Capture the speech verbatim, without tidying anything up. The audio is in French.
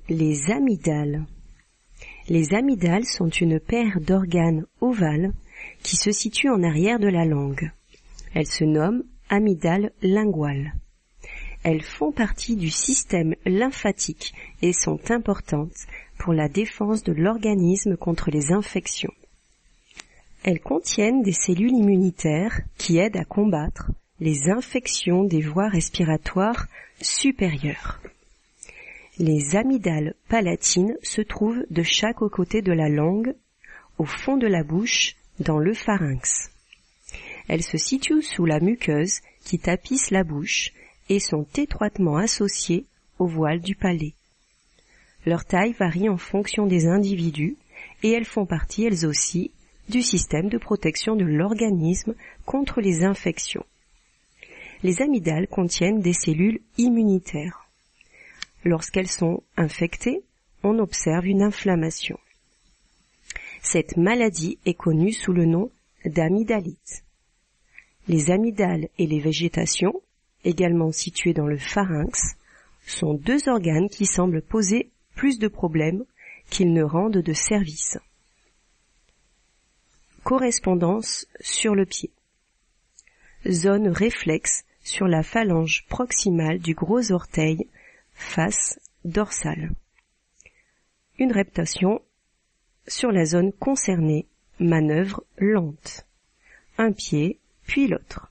Les amygdales. Les amygdales sont une paire d'organes ovales qui se situent en arrière de la langue. Elles se nomment amygdales linguales. Elles font partie du système lymphatique et sont importantes pour la défense de l'organisme contre les infections. Elles contiennent des cellules immunitaires qui aident à combattre les infections des voies respiratoires supérieures. Les amygdales palatines se trouvent de chaque côté de la langue, au fond de la bouche, dans le pharynx. Elles se situent sous la muqueuse qui tapisse la bouche et sont étroitement associées au voile du palais. Leur taille varie en fonction des individus et elles font partie, elles aussi, du système de protection de l'organisme contre les infections. Les amygdales contiennent des cellules immunitaires. Lorsqu'elles sont infectées, on observe une inflammation. Cette maladie est connue sous le nom d'amygdalite. Les amygdales et les végétations, également situées dans le pharynx, sont deux organes qui semblent poser plus de problèmes qu'ils ne rendent de service. Correspondance sur le pied. Zone réflexe sur la phalange proximale du gros orteil, face dorsale. Une reptation sur la zone concernée, manœuvre lente. Un pied, puis l'autre.